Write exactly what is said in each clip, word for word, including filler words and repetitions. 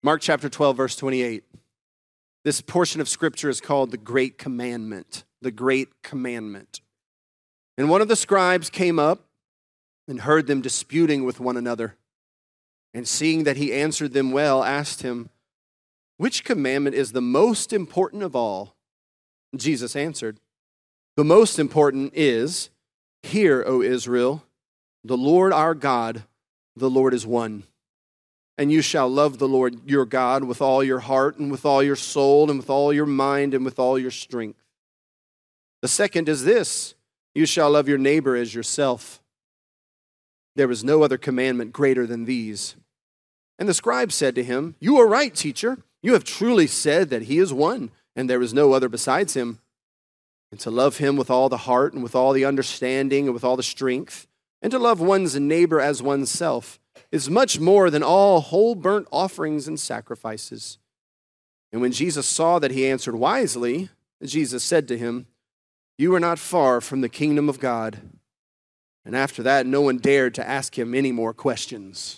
Mark chapter twelve, verse twenty-eight. This portion of Scripture is called the Great Commandment. The Great Commandment. And one of the scribes came up and heard them disputing with one another. And seeing that he answered them well, asked him, "Which commandment is the most important of all?" Jesus answered, "The most important is, 'Hear, O Israel, the Lord our God, the Lord is one. And you shall love the Lord your God with all your heart and with all your soul and with all your mind and with all your strength. The second is this, you shall love your neighbor as yourself. There is no other commandment greater than these." And the scribe said to him, "You are right, teacher. You have truly said that he is one, and there is no other besides him. And to love him with all the heart and with all the understanding and with all the strength, and to love one's neighbor as oneself, is much more than all whole burnt offerings and sacrifices." And when Jesus saw that he answered wisely, Jesus said to him, "You are not far from the kingdom of God." And after that, no one dared to ask him any more questions.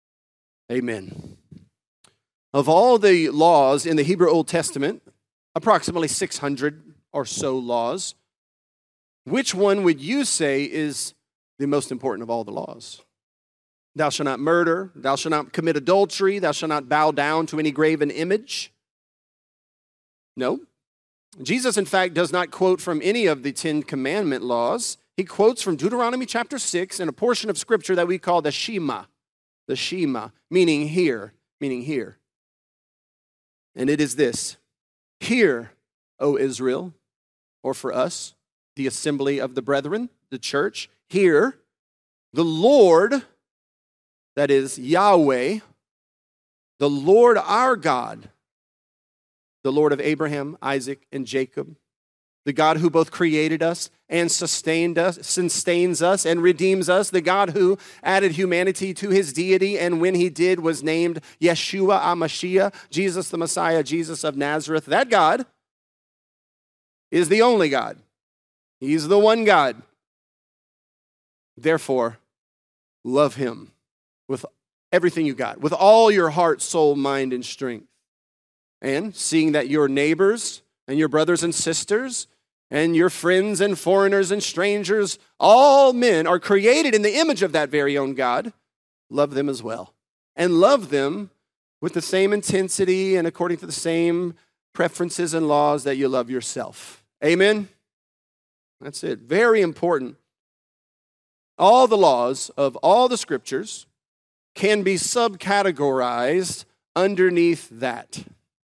Amen. Of all the laws in the Hebrew Old Testament, approximately six hundred or so laws, which one would you say is the most important of all the laws? Thou shalt not murder, thou shalt not commit adultery, thou shalt not bow down to any graven image. No. Jesus, in fact, does not quote from any of the Ten Commandment laws. He quotes from Deuteronomy chapter six and a portion of Scripture that we call the Shema. The Shema, meaning hear, meaning hear. And it is this, "Hear, O Israel," or for us, the assembly of the brethren, the church, "Hear, the Lord," that is Yahweh, "the Lord our God, the Lord of Abraham, Isaac, and Jacob, the God who both created us and sustained us, sustains us and redeems us, the God who added humanity to his deity, and when he did was named Yeshua HaMashiach, Jesus the Messiah, Jesus of Nazareth." That God is the only God. He's the one God. Therefore, love him with everything you got, with all your heart, soul, mind, and strength. And seeing that your neighbors and your brothers and sisters and your friends and foreigners and strangers, all men are created in the image of that very own God, love them as well. And love them with the same intensity and according to the same preferences and laws that you love yourself. Amen? That's it. Very important. All the laws of all the Scriptures can be subcategorized underneath that.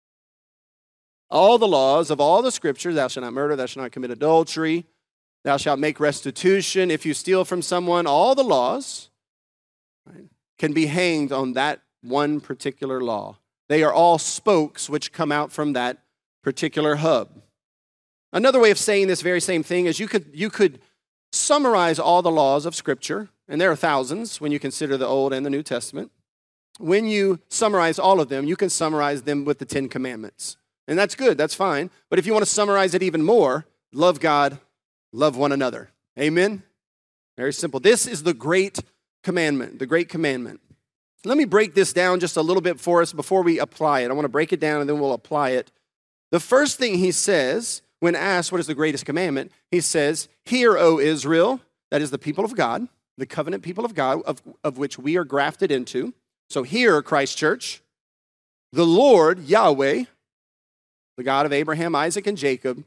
All the laws of all the Scriptures, thou shalt not murder, thou shalt not commit adultery, thou shalt make restitution if you steal from someone, all the laws, right, can be hanged on that one particular law. They are all spokes which come out from that particular hub. Another way of saying this very same thing is you could, you could summarize all the laws of Scripture, and there are thousands when you consider the Old and the New Testament. When you summarize all of them, you can summarize them with the Ten Commandments. And that's good, that's fine. But if you want to summarize it even more, love God, love one another. Amen? Very simple. This is the great commandment, the great commandment. Let me break this down just a little bit for us before we apply it. I want to break it down and then we'll apply it. The first thing he says when asked what is the greatest commandment, he says, "Hear, O Israel," that is the people of God, the covenant people of God, of, of which we are grafted into. So hear, Christ Church, "the Lord, Yahweh," the God of Abraham, Isaac, and Jacob,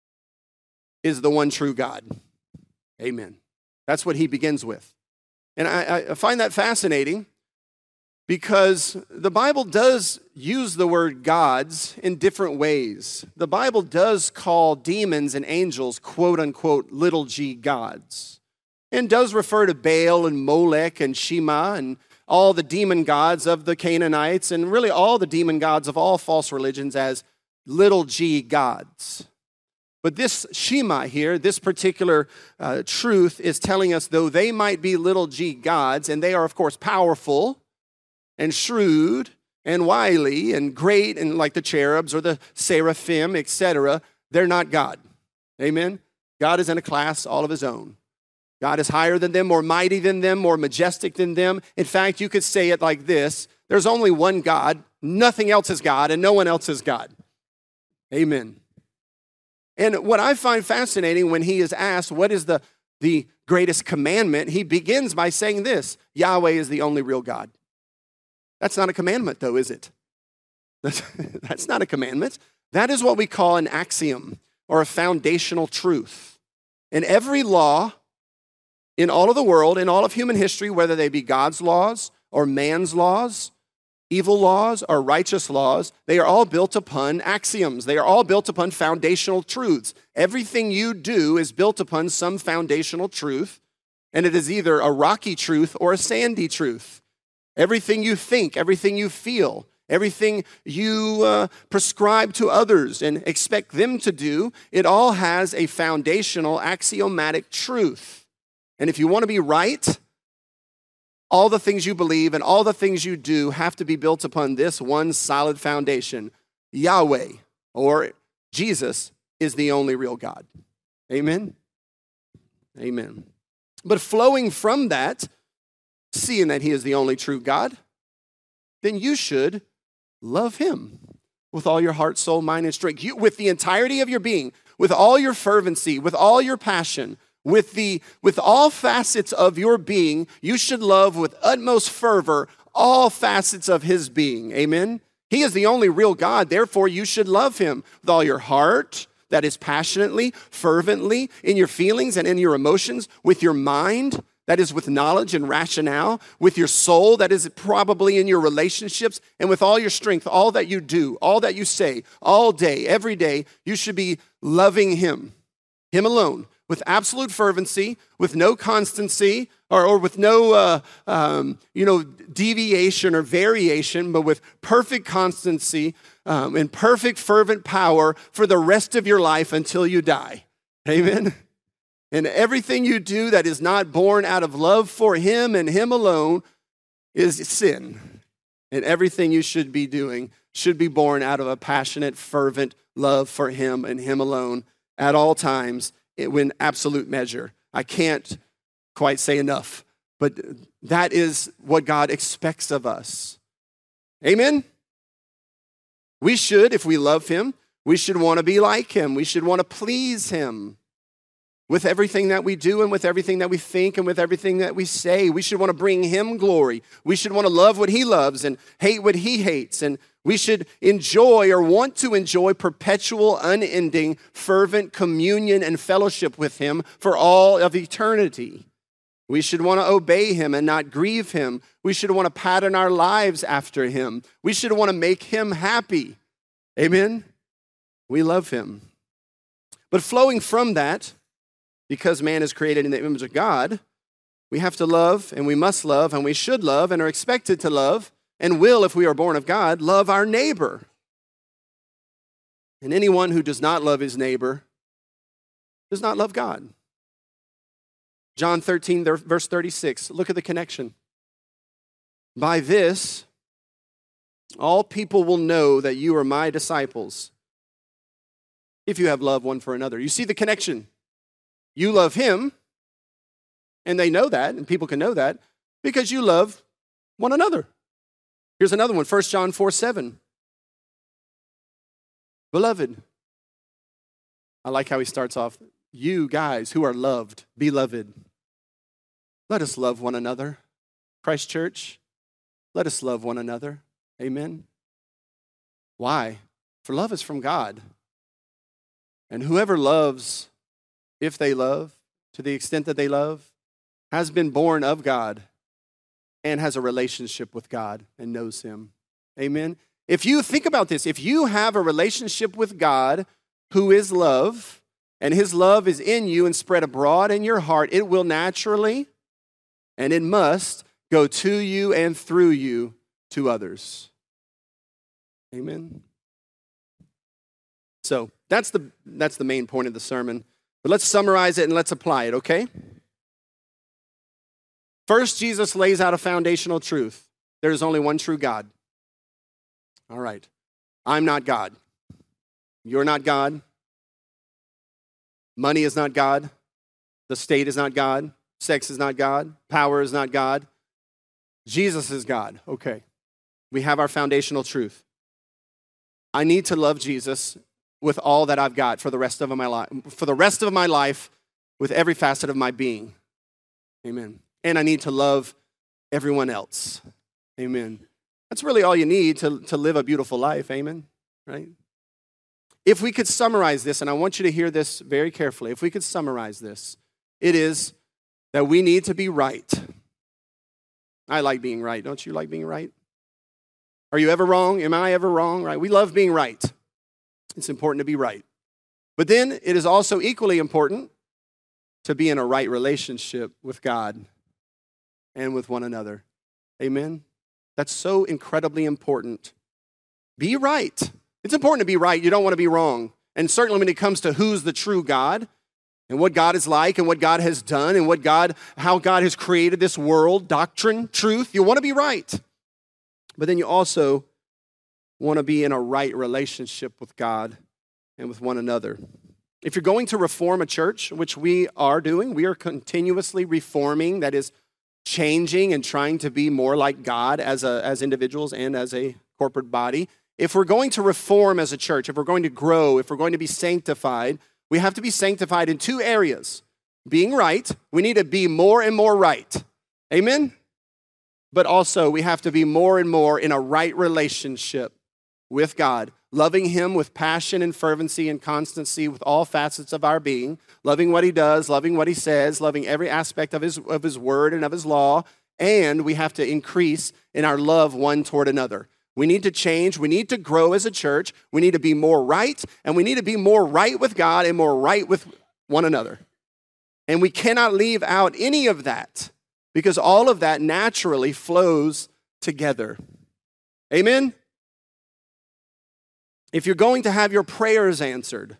is the one true God. Amen. That's what he begins with. And I, I find that fascinating because the Bible does use the word gods in different ways. The Bible does call demons and angels, quote unquote, little g gods, and does refer to Baal and Molech and Shema and all the demon gods of the Canaanites and really all the demon gods of all false religions as little g gods. But this Shema here, this particular uh, truth is telling us though they might be little g gods, and they are of course powerful and shrewd and wily and great and like the cherubs or the seraphim, et cetera, they're not God. Amen? God is in a class all of his own. God is higher than them, more mighty than them, more majestic than them. In fact, you could say it like this, There's only one God. Nothing else is God, and no one else is God. Amen. And what I find fascinating when he is asked, what is the, the greatest commandment? He begins by saying this: Yahweh is the only real God. That's not a commandment, though, is it? That's, that's not a commandment. That is what we call an axiom, or a foundational truth. In every law, in all of the world, in all of human history, whether they be God's laws or man's laws, evil laws or righteous laws, they are all built upon axioms. They are all built upon foundational truths. Everything you do is built upon some foundational truth, and it is either a rocky truth or a sandy truth. Everything you think, everything you feel, everything you uh, prescribe to others and expect them to do, it all has a foundational axiomatic truth. And if you want to be right, all the things you believe and all the things you do have to be built upon this one solid foundation: Yahweh, or Jesus, is the only real God. Amen? Amen. But flowing from that, seeing that he is the only true God, then you should love him with all your heart, soul, mind, and strength. You, with the entirety of your being, with all your fervency, with all your passion, with the with all facets of your being, you should love with utmost fervor all facets of his being. Amen? He is the only real God. Therefore, you should love him with all your heart, that is passionately, fervently, in your feelings and in your emotions, with your mind, that is with knowledge and rationale, with your soul, that is probably in your relationships, and with all your strength, all that you do, all that you say, all day, every day, you should be loving him, him alone, with absolute fervency, with no constancy, or, or with no uh, um, you know, deviation or variation, but with perfect constancy um, and perfect fervent power for the rest of your life until you die. Amen? And everything you do that is not born out of love for him and him alone is sin. And everything you should be doing should be born out of a passionate, fervent love for him and him alone at all times, in absolute measure. I can't quite say enough, but that is what God expects of us. Amen? We should, if we love him, we should want to be like him. We should want to please him with everything that we do and with everything that we think and with everything that we say. We should want to bring him glory. We should want to love what he loves and hate what he hates. And we should enjoy or want to enjoy perpetual, unending, fervent communion and fellowship with him for all of eternity. We should want to obey him and not grieve him. We should want to pattern our lives after him. We should want to make him happy. Amen? We love him. But flowing from that, because man is created in the image of God, we have to love, and we must love, and we should love, and are expected to love, and will, if we are born of God, love our neighbor. And anyone who does not love his neighbor does not love God. John thirteen, verse thirty-six, look at the connection. By this, all people will know that you are my disciples, if you have love one for another. You see the connection. You love him, and they know that, and people can know that, because you love one another. Here's another one, First John four seven. Beloved. I like how he starts off. You guys who are loved, beloved, let us love one another. Christ Church, let us love one another. Amen. Why? For love is from God. And whoever loves, if they love, to the extent that they love, has been born of God and has a relationship with God and knows him. Amen. If you think about this, if you have a relationship with God who is love, and his love is in you and spread abroad in your heart, it will naturally and it must go to you and through you to others. Amen. So that's the that's the main point of the sermon. But let's summarize it and let's apply it, okay? First, Jesus lays out a foundational truth. There is only one true God. All right. I'm not God. You're not God. Money is not God. The state is not God. Sex is not God. Power is not God. Jesus is God. Okay. we have our foundational truth. I need to love Jesus with all that I've got for the rest of my life, for the rest of my life, with every facet of my being. Amen. And I need to love everyone else. Amen. That's really all you need to, to live a beautiful life. Amen. Right? If we could summarize this, and I want you to hear this very carefully, if we could summarize this, it is that we need to be right. I like being right. Don't you like being right? Are you ever wrong? Am I ever wrong? Right? We love being right. It's important to be right. But then it is also equally important to be in a right relationship with God and with one another. Amen? That's so incredibly important. Be right. It's important to be right. You don't want to be wrong. And certainly when it comes to who's the true God and what God is like and what God has done and what God, how God has created this world, doctrine, truth, you want to be right. But then you also want to be in a right relationship with God and with one another. If you're going to reform a church, which we are doing, we are continuously reforming, that is changing and trying to be more like God as, a, as individuals and as a corporate body. If we're going to reform as a church, if we're going to grow, if we're going to be sanctified, we have to be sanctified in two areas. Being right, we need to be more and more right. Amen? But also we have to be more and more in a right relationship with God, loving him with passion and fervency and constancy with all facets of our being, loving what he does, loving what he says, loving every aspect of his, of his word and of his law, and we have to increase in our love one toward another. We need to change. We need to grow as a church. We need to be more right, and we need to be more right with God and more right with one another. And we cannot leave out any of that because all of that naturally flows together. Amen? If you're going to have your prayers answered,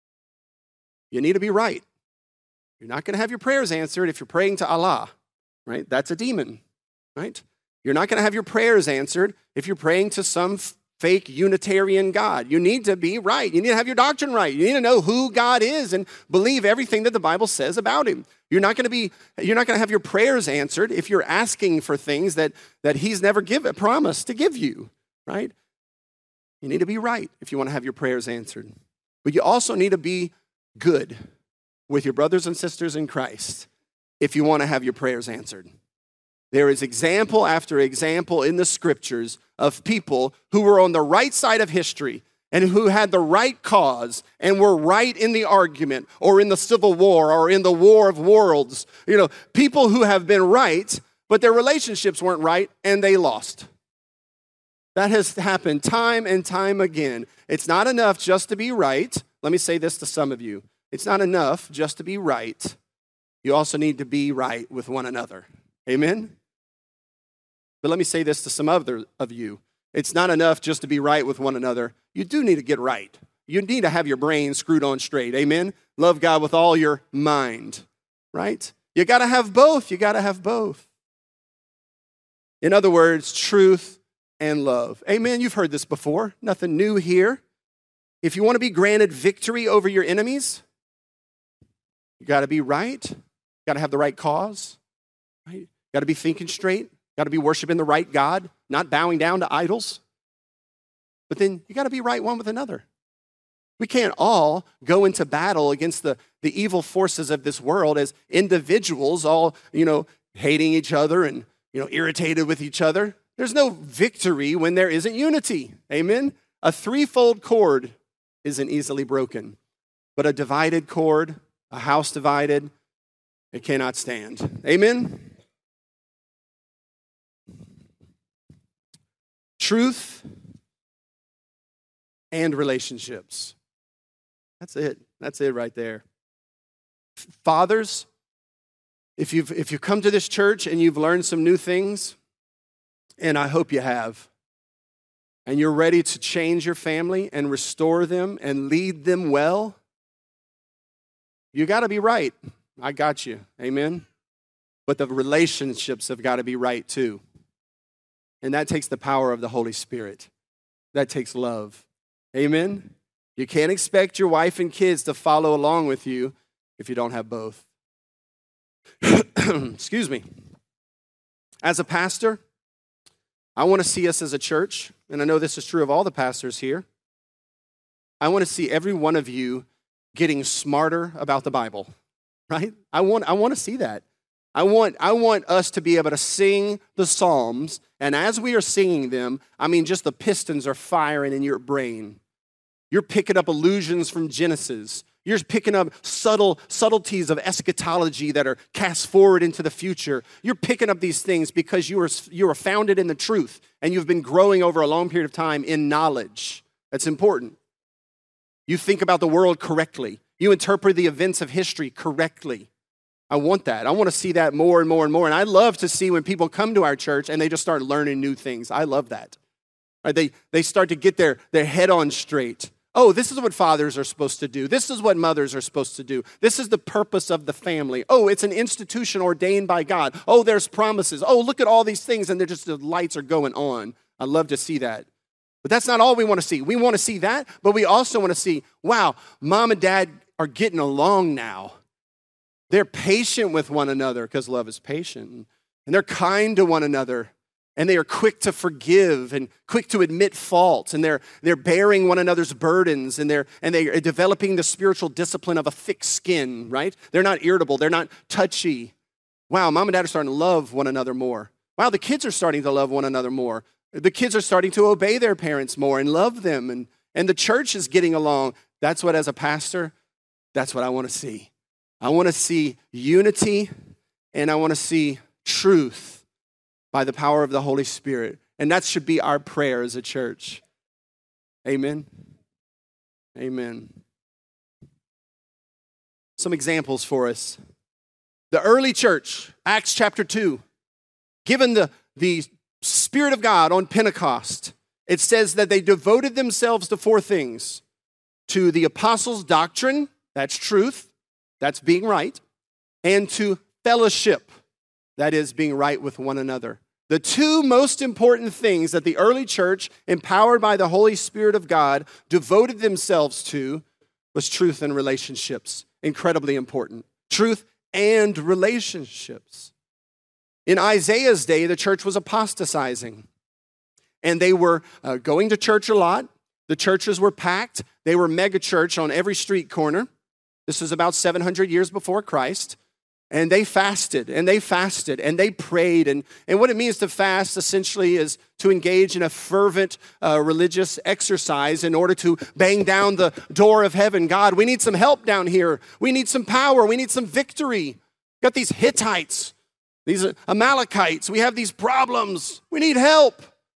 you need to be right. You're not going to have your prayers answered if you're praying to Allah, right? That's a demon, right? You're not going to have your prayers answered if you're praying to some f- fake Unitarian God. You need to be right. You need to have your doctrine right. You need to know who God is and believe everything that the Bible says about him. You're not going to be, you're not going to have your prayers answered if you're asking for things that, that he's never given, promised to give you, right? You need to be right if you want to have your prayers answered. But you also need to be good with your brothers and sisters in Christ if you want to have your prayers answered. There is example after example in the scriptures of people who were on the right side of history and who had the right cause and were right in the argument or in the Civil War or in the War of Worlds. You know, people who have been right, but their relationships weren't right and they lost. That has happened time and time again. It's not enough just to be right. Let me say this to some of you. It's not enough just to be right. You also need to be right with one another. Amen? But let me say this to some other of you. It's not enough just to be right with one another. You do need to get right. You need to have your brain screwed on straight. Amen? Love God with all your mind, right? You got to have both. You got to have both. In other words, truth and love. Amen? You've heard this before. Nothing new here. If you want to be granted victory over your enemies, you got to be right. You got to have the right cause. Right? Got to be thinking straight. Got to be worshiping the right God, not bowing down to idols. But then you got to be right one with another. We can't all go into battle against the, the evil forces of this world as individuals, all, you know, hating each other and, you know, irritated with each other. There's no victory when there isn't unity. Amen? A threefold cord isn't easily broken, but a divided cord, a house divided, it cannot stand. Amen? Truth and relationships. That's it. That's it right there. Fathers, if you've if you've come to this church and you've learned some new things, and I hope you have, and you're ready to change your family and restore them and lead them well, you got to be right. I got you. Amen? But the relationships have got to be right too. And that takes the power of the Holy Spirit. That takes love. Amen? You can't expect your wife and kids to follow along with you if you don't have both. Excuse me. As a pastor, I want to see us as a church, and I know this is true of all the pastors here. I want to see every one of you getting smarter about the Bible, right? I want, I want to see that. I want, I want us to be able to sing the Psalms, and as we are singing them, I mean, just the pistons are firing in your brain. You're picking up allusions from Genesis. You're picking up subtle subtleties of eschatology that are cast forward into the future. You're picking up these things because you are, you are founded in the truth, and you've been growing over a long period of time in knowledge. That's important. You think about the world correctly. You interpret the events of history correctly. I want that. I want to see that more and more and more. And I love to see when people come to our church and they just start learning new things. I love that. Right? They, they start to get their, their head on straight. Oh, this is what fathers are supposed to do. This is what mothers are supposed to do. This is the purpose of the family. Oh, it's an institution ordained by God. Oh, there's promises. Oh, look at all these things, and they're just the lights are going on. I love to see that. But that's not all we want to see. We want to see that, but we also want to see, wow, mom and dad are getting along now. They're patient with one another because love is patient. And they're kind to one another. And they are quick to forgive and quick to admit faults. And they're, they're bearing one another's burdens. And they're, and they are developing the spiritual discipline of a thick skin, right? They're not irritable. They're not touchy. Wow, mom and dad are starting to love one another more. Wow, the kids are starting to love one another more. The kids are starting to obey their parents more and love them. And, and the church is getting along. That's what, as a pastor, that's what I want to see. I want to see unity, and I want to see truth by the power of the Holy Spirit. And that should be our prayer as a church. Amen. Amen. Some examples for us. The early church, Acts chapter two, given the, the Spirit of God on Pentecost, it says that they devoted themselves to four things. To the apostles' doctrine, that's truth. That's being right, and to fellowship, that is being right with one another. The two most important things that the early church, empowered by the Holy Spirit of God, devoted themselves to was truth and relationships. Incredibly important. Truth and relationships. In Isaiah's day, the church was apostatizing, and they were uh, going to church a lot. The churches were packed. They were mega church on every street corner. This was about seven hundred years before Christ. And they fasted, and they fasted, and they prayed. And, and what it means to fast, essentially, is to engage in a fervent uh, religious exercise in order to bang down the door of heaven. God, we need some help down here. We need some power. We need some victory. We've got these Hittites, these Amalekites. We have these problems. We need help.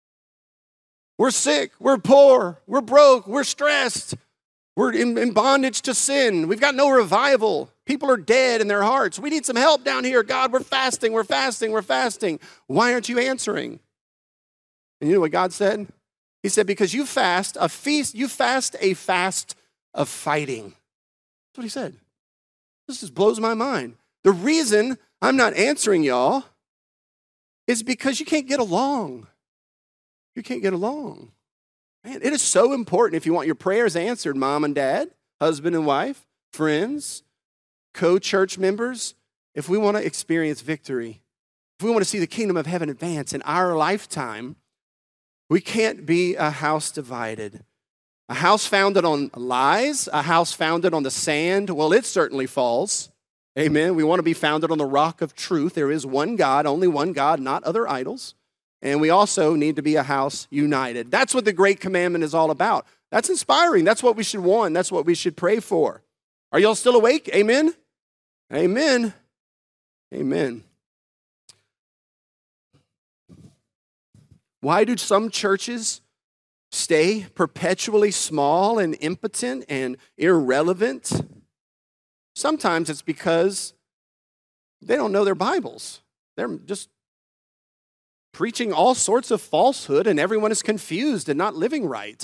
We're sick. We're poor. We're broke. We're stressed. We're in, in bondage to sin. We've got no revival. People are dead in their hearts. We need some help down here. God, we're fasting, we're fasting, we're fasting. Why aren't you answering? And you know what God said? He said, because you fast a feast, you fast a fast of fighting. That's what he said. This just blows my mind. The reason I'm not answering y'all is because you can't get along. You can't get along. Man, it is so important if you want your prayers answered, mom and dad, husband and wife, friends, co-church members. If we want to experience victory, if we want to see the kingdom of heaven advance in our lifetime, we can't be a house divided. A house founded on lies, a house founded on the sand, well, it certainly falls. Amen. We want to be founded on the rock of truth. There is one God, only one God, not other idols. And we also need to be a house united. That's what the Great Commandment is all about. That's inspiring. That's what we should want. That's what we should pray for. Are y'all still awake? Amen? Amen. Amen. Why do some churches stay perpetually small and impotent and irrelevant? Sometimes it's because they don't know their Bibles. They're just preaching all sorts of falsehood, and everyone is confused and not living right.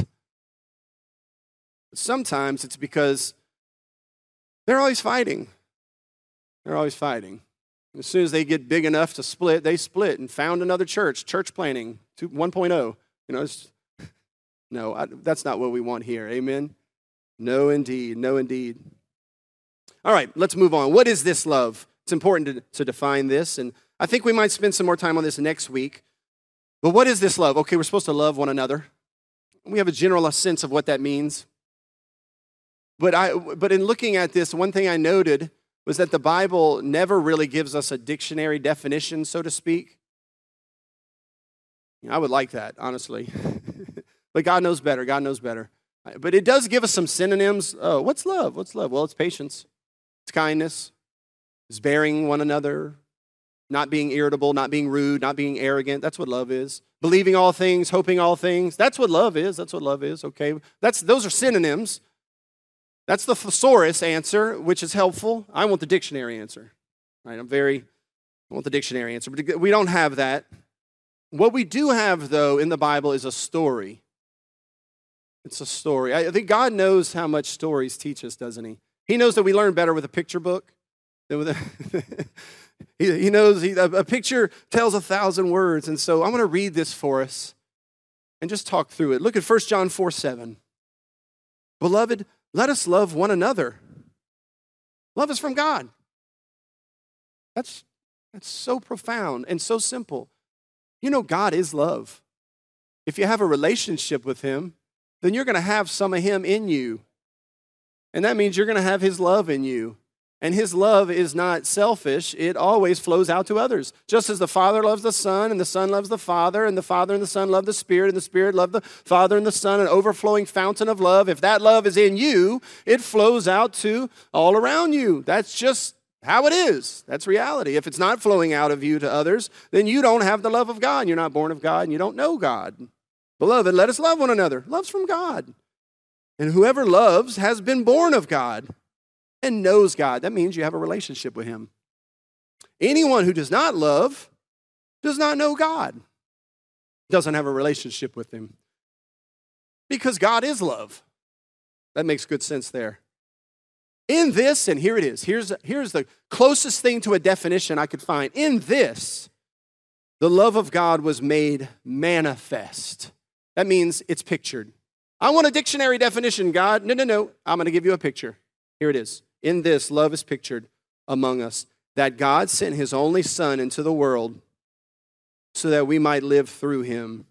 Sometimes it's because they're always fighting. They're always fighting. As soon as they get big enough to split, they split and found another church, church planning, one point oh. You know, it's, no, I, that's not what we want here. Amen? No, indeed. No, indeed. All right, let's move on. What is this love? It's important to, to define this, and I think we might spend some more time on this next week. But what is this love? Okay, we're supposed to love one another. We have a general sense of what that means. But I, but in looking at this, one thing I noted was that the Bible never really gives us a dictionary definition, so to speak. I would like that, honestly. But God knows better. God knows better. But it does give us some synonyms. Oh, what's love? What's love? Well, it's patience. It's kindness. It's bearing one another. Not being irritable, not being rude, not being arrogant. That's what love is. Believing all things, hoping all things. That's what love is. That's what love is. Okay. That's those are synonyms. That's the thesaurus answer, which is helpful. I want the dictionary answer. Right? I'm very, I want the dictionary answer. But we don't have that. What we do have, though, in the Bible is a story. It's a story. I think God knows how much stories teach us, doesn't he? He knows that we learn better with a picture book than with a... he, he knows he, a, a picture tells a thousand words. And so I'm going to read this for us and just talk through it. Look at First John four seven. Beloved, let us love one another. Love is from God. That's, that's so profound and so simple. You know, God is love. If you have a relationship with him, then you're going to have some of him in you. And that means you're going to have his love in you. And his love is not selfish. It always flows out to others. Just as the Father loves the Son, and the Son loves the Father, and the Father and the Son love the Spirit, and the Spirit love the Father and the Son, an overflowing fountain of love. If that love is in you, it flows out to all around you. That's just how it is. That's reality. If it's not flowing out of you to others, then you don't have the love of God. You're not born of God, and you don't know God. Beloved, let us love one another. Love's from God. And whoever loves has been born of God and knows God. That means you have a relationship with him. Anyone who does not love does not know God, doesn't have a relationship with him. Because God is love. That makes good sense there. In this, and here it is, here's, here's the closest thing to a definition I could find. In this, the love of God was made manifest. That means it's pictured. I want a dictionary definition, God. No, no, no. I'm going to give you a picture. Here it is. In this, love is pictured among us, that God sent his only Son into the world so that we might live through him.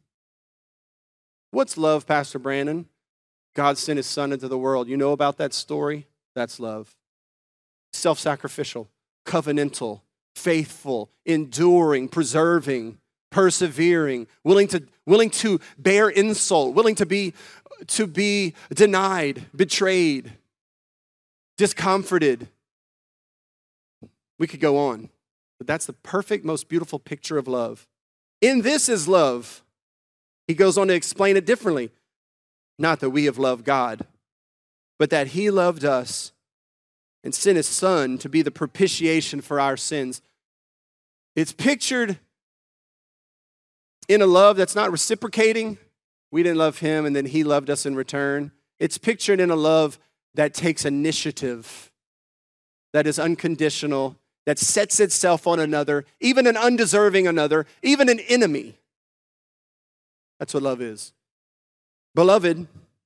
What's love, Pastor Brandon? God sent his Son into the world. You know about that story? That's love. Self-sacrificial, covenantal, faithful, enduring, preserving, persevering, willing to willing to bear insult, willing to be to be denied, betrayed, discomforted. We could go on, but that's the perfect, most beautiful picture of love. In this is love. He goes on to explain it differently. Not that we have loved God, but that he loved us and sent his Son to be the propitiation for our sins. It's pictured in a love that's not reciprocating. We didn't love him and then he loved us in return. It's pictured in a love that takes initiative, that is unconditional, that sets itself on another, even an undeserving another, even an enemy. That's what love is. Beloved,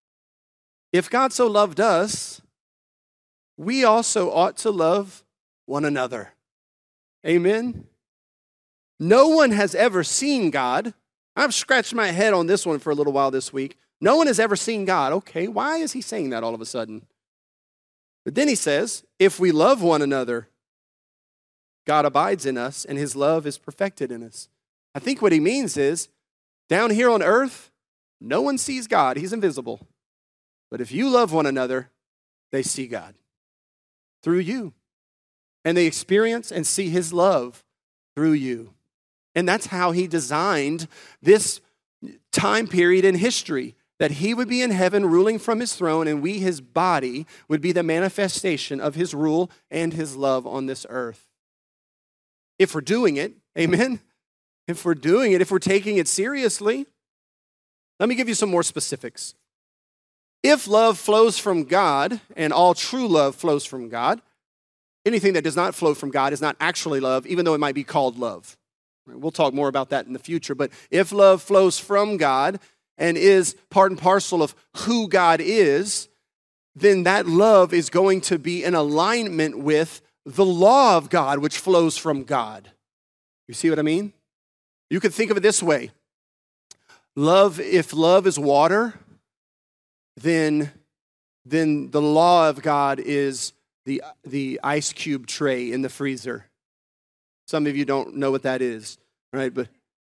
if God so loved us, we also ought to love one another. Amen? No one has ever seen God. I've scratched my head on this one for a little while this week. No one has ever seen God. Okay, why is he saying that all of a sudden? But then he says, if we love one another, God abides in us and his love is perfected in us. I think what he means is, down here on earth, no one sees God. He's invisible. But if you love one another, they see God through you. And they experience and see his love through you. And that's how he designed this time period in history, that he would be in heaven ruling from his throne, and we, his body, would be the manifestation of his rule and his love on this earth. If we're doing it, amen? If we're doing it, if we're taking it seriously. Let me give you some more specifics. If love flows from God, and all true love flows from God, anything that does not flow from God is not actually love, even though it might be called love. We'll talk more about that in the future. But if love flows from God and is part and parcel of who God is, then that love is going to be in alignment with the law of God, which flows from God. You see what I mean? You could think of it this way. Love, if love is water, then, then the law of God is the, the ice cube tray in the freezer. Some of you don't know what that is, right? But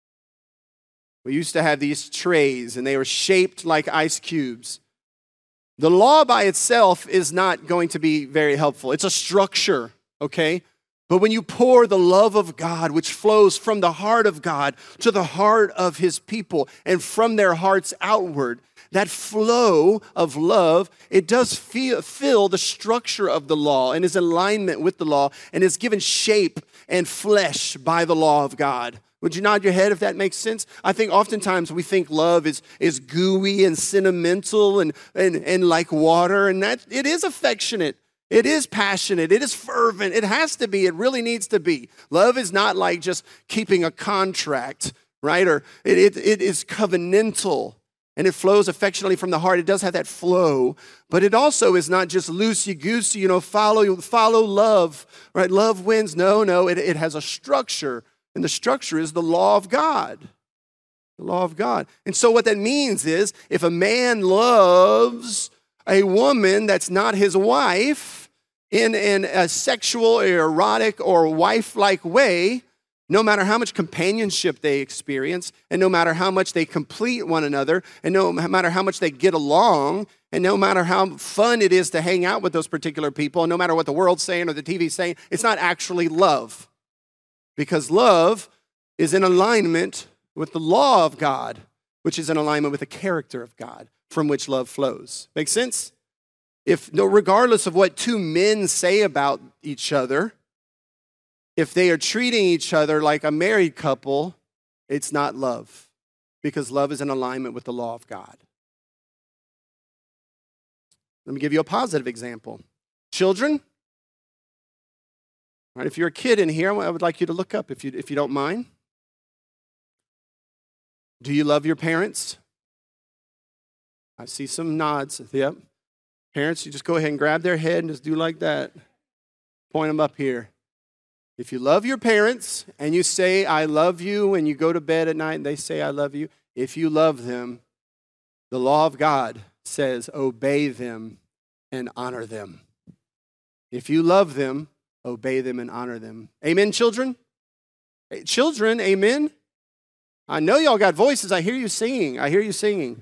we used to have these trays, and they were shaped like ice cubes. The law by itself is not going to be very helpful. It's a structure, okay? But when you pour the love of God, which flows from the heart of God to the heart of his people and from their hearts outward, that flow of love, it does feel, fill the structure of the law and is in alignment with the law and is given shape and flesh by the law of God. Would you nod your head if that makes sense? I think oftentimes we think love is, is gooey and sentimental and, and, and like water, and that it is affectionate. It is passionate. It is fervent. It has to be. It really needs to be. Love is not like just keeping a contract, right? Or it, it, it is covenantal, and it flows affectionately from the heart. It does have that flow, but it also is not just loosey-goosey, you know, follow, follow love, right? Love wins. No, no, it, it has a structure, and the structure is the law of God. The law of God. And so what that means is if a man loves a woman that's not his wife in, in a sexual or erotic or wife-like way, no matter how much companionship they experience, and no matter how much they complete one another, and no matter how much they get along, and no matter how fun it is to hang out with those particular people, and no matter what the world's saying or the T V's saying, it's not actually love. Because love is in alignment with the law of God, which is in alignment with the character of God, from which love flows. Make sense? If, no, regardless of what two men say about each other, if they are treating each other like a married couple, it's not love, because love is in alignment with the law of God. Let me give you a positive example. Children, right, if you're a kid in here, I would like you to look up, if you, if you don't mind. Do you love your parents? I see some nods. Yep. Parents, you just go ahead and grab their head and just do like that. Point them up here. If you love your parents and you say, I love you, when you go to bed at night and they say, I love you, if you love them, the law of God says, obey them and honor them. If you love them, obey them and honor them. Amen, children? Children, amen? I know y'all got voices. I hear you singing. I hear you singing.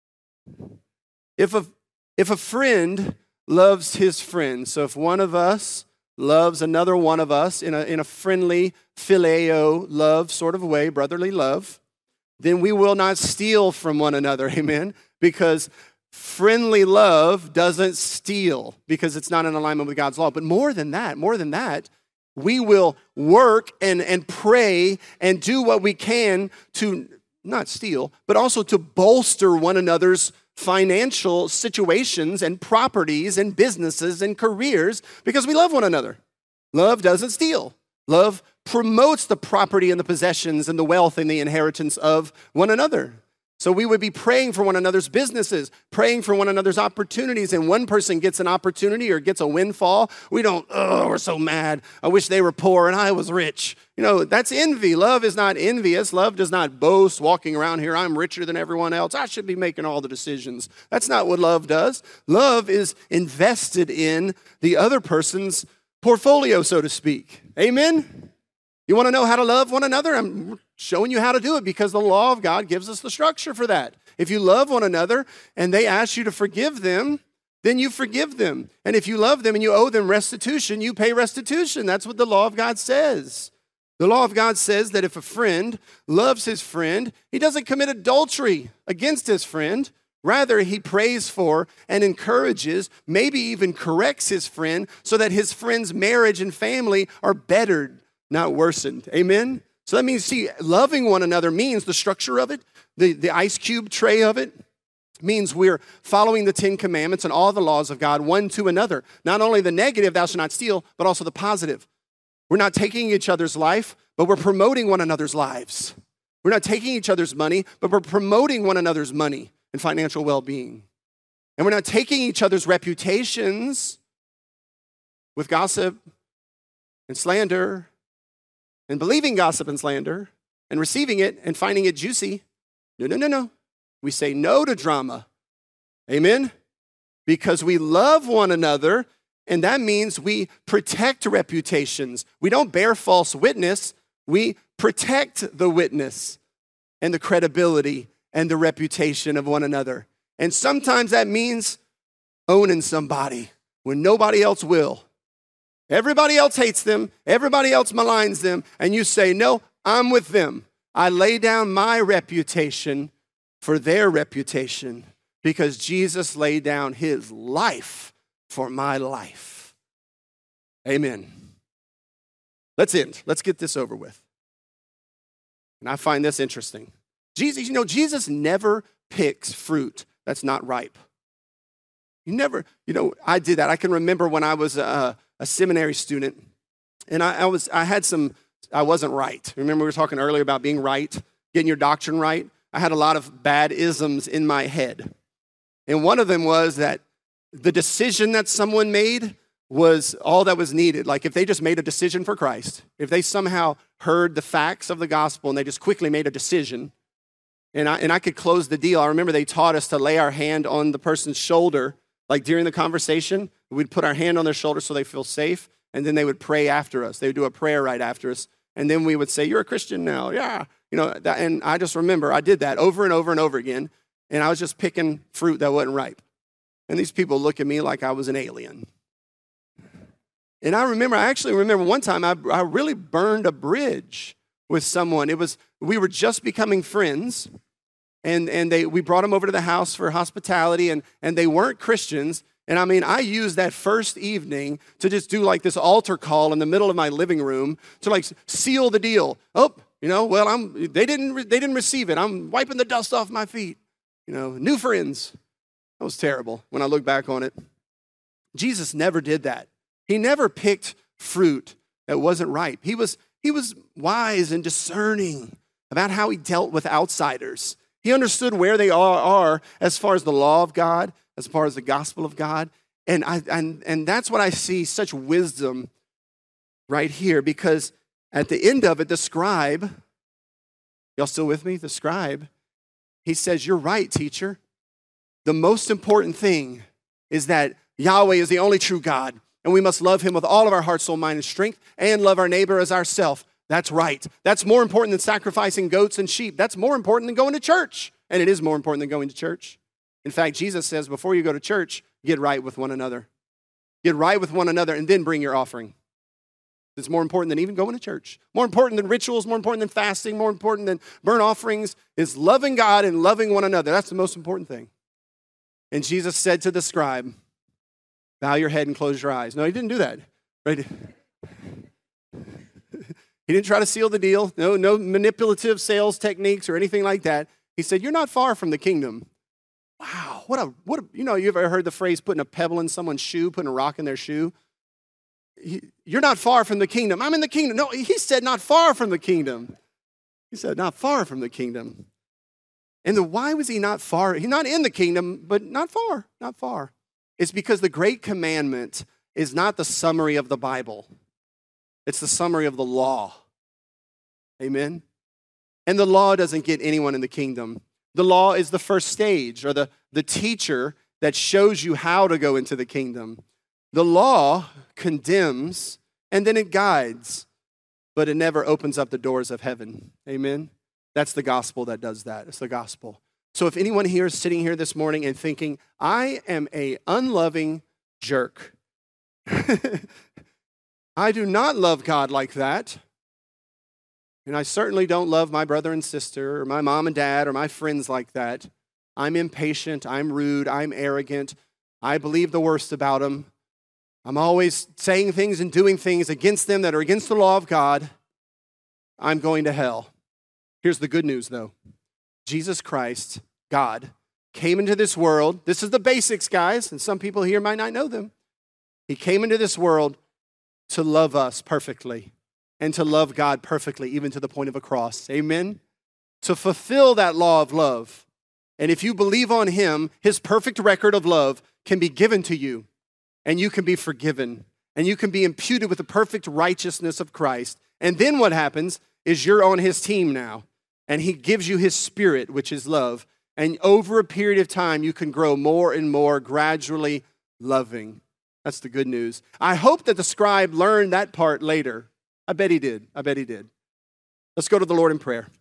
If a, if a friend loves his friend, so if one of us loves another one of us in a, in a friendly, phileo love sort of way, brotherly love, then we will not steal from one another, amen? Because friendly love doesn't steal, because it's not in alignment with God's law. But more than that, more than that, we will work and, and pray and do what we can to not steal, but also to bolster one another's financial situations and properties and businesses and careers, because we love one another. Love doesn't steal. Love promotes the property and the possessions and the wealth and the inheritance of one another. So we would be praying for one another's businesses, praying for one another's opportunities, and one person gets an opportunity or gets a windfall. We don't, oh, we're so mad. I wish they were poor and I was rich. You know, that's envy. Love is not envious. Love does not boast, walking around here, I'm richer than everyone else. I should be making all the decisions. That's not what love does. Love is invested in the other person's portfolio, so to speak. Amen? You want to know how to love one another? I'm showing you how to do it, because the law of God gives us the structure for that. If you love one another and they ask you to forgive them, then you forgive them. And if you love them and you owe them restitution, you pay restitution. That's what the law of God says. The law of God says that if a friend loves his friend, he doesn't commit adultery against his friend. Rather, he prays for and encourages, maybe even corrects his friend, so that his friend's marriage and family are bettered, not worsened. Amen? So that means, see, loving one another means the structure of it, the, the ice cube tray of it, means we're following the Ten Commandments and all the laws of God one to another. Not only the negative, thou shalt not steal, but also the positive. We're not taking each other's life, but we're promoting one another's lives. We're not taking each other's money, but we're promoting one another's money and financial well-being. And we're not taking each other's reputations with gossip and slander and believing gossip and slander and receiving it and finding it juicy, No, no, no, no. We say no to drama. Amen? Because we love one another, and that means we protect reputations. We don't bear false witness. We protect the witness and the credibility and the reputation of one another. And sometimes that means owning somebody when nobody else will. Everybody else hates them. Everybody else maligns them. And you say, no, I'm with them. I lay down my reputation for their reputation because Jesus laid down his life for my life. Amen. Let's end. Let's get this over with. And I find this interesting. Jesus, you know, Jesus never picks fruit that's not ripe. You never, you know, I did that. I can remember when I was a, a seminary student, and I, I was, I had some, I wasn't right. Remember we were talking earlier about being right, getting your doctrine right? I had a lot of bad isms in my head. And one of them was that the decision that someone made was all that was needed. Like if they just made a decision for Christ, if they somehow heard the facts of the gospel and they just quickly made a decision, and I, and I could close the deal. I remember they taught us to lay our hand on the person's shoulder, like during the conversation. We'd put our hand on their shoulder so they feel safe, and then they would pray after us. They would do a prayer right after us, and then we would say, you're a Christian now, yeah. You know, that, and I just remember I did that over and over and over again, and I was just picking fruit that wasn't ripe. And these people look at me like I was an alien. And I remember, I actually remember one time I, I really burned a bridge with someone. It was, we were just becoming friends, and, and they we brought them over to the house for hospitality, and, and they weren't Christians. And I mean, I used that first evening to just do like this altar call in the middle of my living room to like seal the deal. Oh, you know, well, I'm they didn't they didn't receive it. I'm wiping the dust off my feet. You know, new friends. That was terrible when I look back on it. Jesus never did that. He never picked fruit that wasn't ripe. He was, he was wise and discerning about how he dealt with outsiders. He understood where they are, are as far as the law of God, as far as the gospel of God. And, I, and, and that's what I see, such wisdom right here, because at the end of it, the scribe, y'all still with me? The scribe, he says, you're right, teacher. The most important thing is that Yahweh is the only true God, and we must love him with all of our heart, soul, mind, and strength, and love our neighbor as ourself. That's right. That's more important than sacrificing goats and sheep. That's more important than going to church. And it is more important than going to church. In fact, Jesus says, before you go to church, get right with one another. Get right with one another, and then bring your offering. It's more important than even going to church. More important than rituals, more important than fasting, more important than burnt offerings is loving God and loving one another. That's the most important thing. And Jesus said to the scribe, bow your head and close your eyes. No, he didn't do that. Right? He didn't try to seal the deal. No, no manipulative sales techniques or anything like that. He said, you're not far from the kingdom. Wow, what a, what a, you know, you've ever heard the phrase putting a pebble in someone's shoe, putting a rock in their shoe? He, you're not far from the kingdom. I'm in the kingdom. No, he said not far from the kingdom. He said not far from the kingdom. And the, why was he not far? He's not in the kingdom, but not far, not far. It's because the great commandment is not the summary of the Bible. It's the summary of the law. Amen? And the law doesn't get anyone in the kingdom. The law is the first stage, or the, the teacher that shows you how to go into the kingdom. The law condemns, and then it guides, but it never opens up the doors of heaven. Amen? That's the gospel that does that. It's the gospel. So if anyone here is sitting here this morning and thinking, I am a unloving jerk. I do not love God like that. And I certainly don't love my brother and sister or my mom and dad or my friends like that. I'm impatient. I'm rude. I'm arrogant. I believe the worst about them. I'm always saying things and doing things against them that are against the law of God. I'm going to hell. Here's the good news, though. Jesus Christ, God, came into this world. This is the basics, guys, and some people here might not know them. He came into this world to love us perfectly and to love God perfectly, even to the point of a cross. Amen? To fulfill that law of love. And if you believe on him, his perfect record of love can be given to you, and you can be forgiven, and you can be imputed with the perfect righteousness of Christ. And then what happens is you're on his team now. And he gives you his spirit, which is love. And over a period of time, you can grow more and more gradually loving. That's the good news. I hope that the scribe learned that part later. I bet he did. I bet he did. Let's go to the Lord in prayer.